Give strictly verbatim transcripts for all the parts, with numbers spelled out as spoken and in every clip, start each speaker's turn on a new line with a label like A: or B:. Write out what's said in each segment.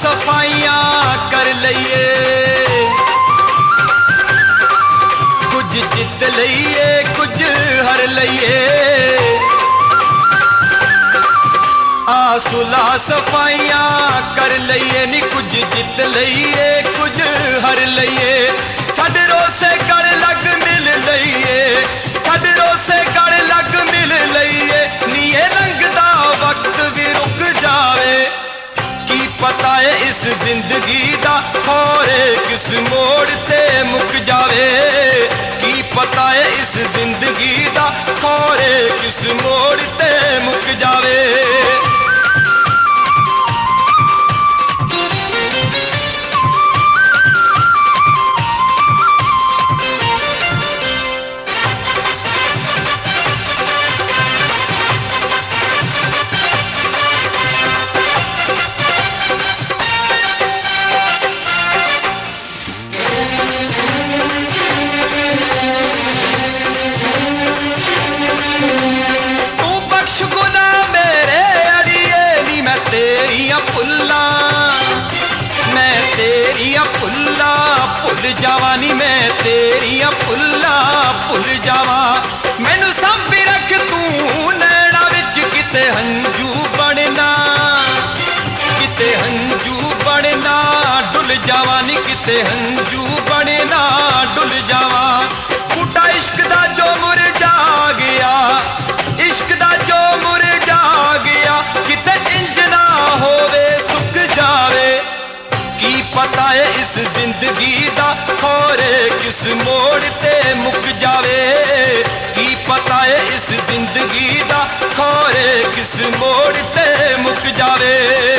A: सफाइयां कर लईए, कुछ जित लईए कुछ हर लईए। आ सुलह सफाइयां कर लईए नी, कुछ जित लईए कुछ हर लईए। छड़ रोसे गड़ लग मिल लईए, छड़ रोसे गड़ लग मिल लईए। नीए लंघदा वक्त भी रुक जावे, की पता है इस जिंदगी दा खौरे किस मोड़ ते मुक जावे। की पता है इस जिंदगी दा खौरे किस मोड़ ते मुक जावे। मैं तेरिया फुल्ला भुल जावा नी, मैं तेरिया फुल्ला भुल जावा। मैनू सांभी रख तू नैना विच, किते हंजू बनना किते हंजू बनना डुल जावा नी, किते हंजू बनना डुल जावा। बूटा इश्क दा जो मुरझा गया, इश्क दा जो मुरझा गया, किते इंज ना होवे सुक जावे। की पता है इस जिंदगी दा खौरे किस मोड़ ते मुक जावे। की पता है इस जिंदगी दा खौरे किस मोड़ ते मुक जावे।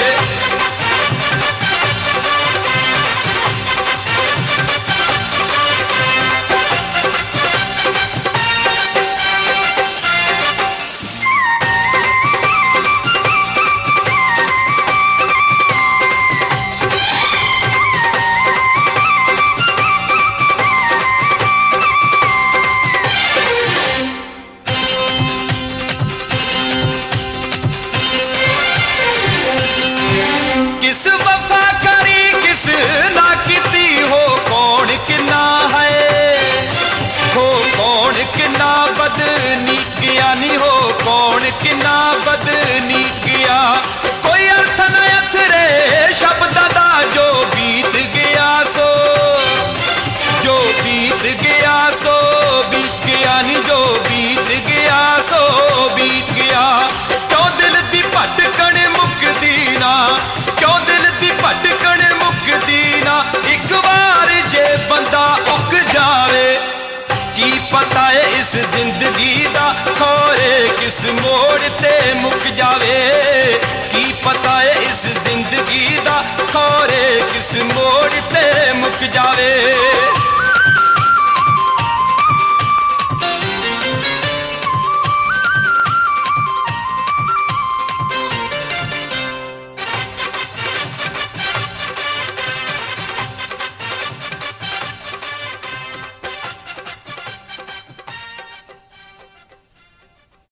A: बदनी गया नी हो कौन किना बदनी गया। कोई अर्थ न अथरे शब्द दा जो बीत गया सो, जो बीत गया सो बीत गया नी, जो बीत गया सो बीत गया। क्यों दिल दी भटकन मुकदी ना, क्यों दिल दी भटकन मुकदी ना। एक बार जे बंदा उक जावे, की पता है इस जिंदगी दा खौरे किस मोड़ ते मुक जावे। की पता है इस जिंदगी दा खौरे किस मोड़ ते मुक जावे।